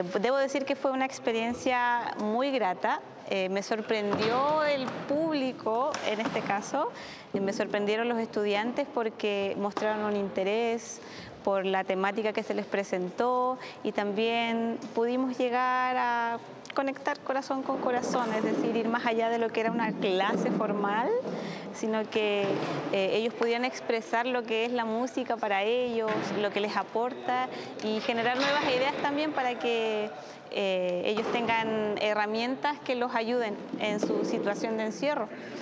Debo decir que fue una experiencia muy grata. Me sorprendió el público, en este caso, me sorprendieron los estudiantes porque mostraron un interés por la temática que se les presentó y también pudimos llegar a conectar corazón con corazón, es decir, ir más allá de lo que era una clase formal, sino que ellos podían expresar lo que es la música para ellos, lo que les aporta y generar nuevas ideas también para que ellos tengan herramientas que los ayuden en su situación de encierro.